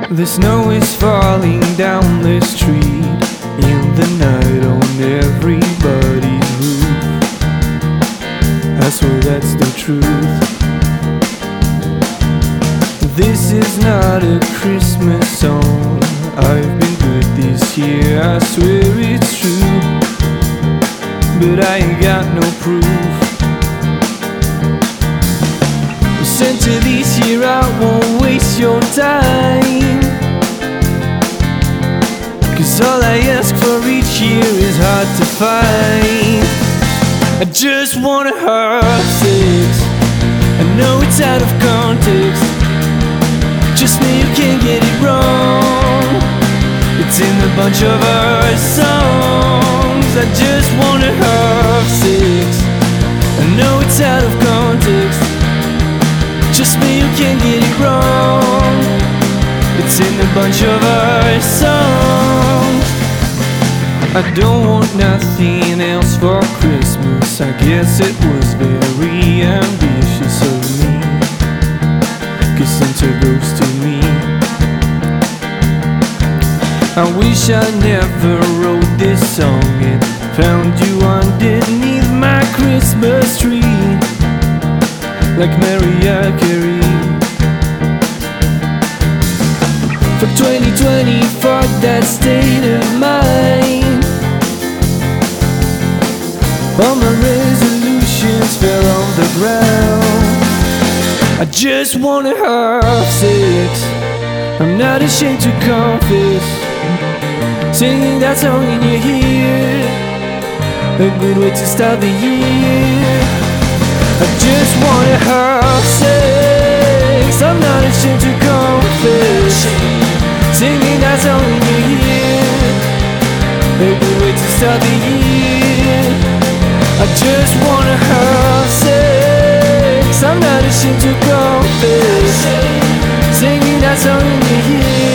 The snow is falling down the street in the night on everybody's roof. I swear that's the truth. This is not a Christmas song. I've been good this year, I swear it's true, but I ain't got no proof. Santa, this year I won't waste your time, 'cause all I ask for each year is hard to find. I just wanna have sex. I know it's out of context, just me, you can't get it wrong. It's in a bunch of our songs. I just wanna have sex. I know it's out of context, just me, you can't get it wrong. It's in a bunch of our songs. I don't want nothing else for Christmas. I guess it was very ambitious of me, 'cause Santa goes to me. I wish I never wrote this song and found you underneath my Christmas tree, like Mariah Carey. For 2020, fuck that state of mind. All my resolutions fell on the ground. I just wanna have sex. I'm not ashamed to confess, singing that song in your ear, a good way to start the year. I just wanna have sex. I'm not ashamed to confess, singing that song in your ear, a good way to start the year. I just wanna have sex. I'm not ashamed to confess, singing that song in your ear.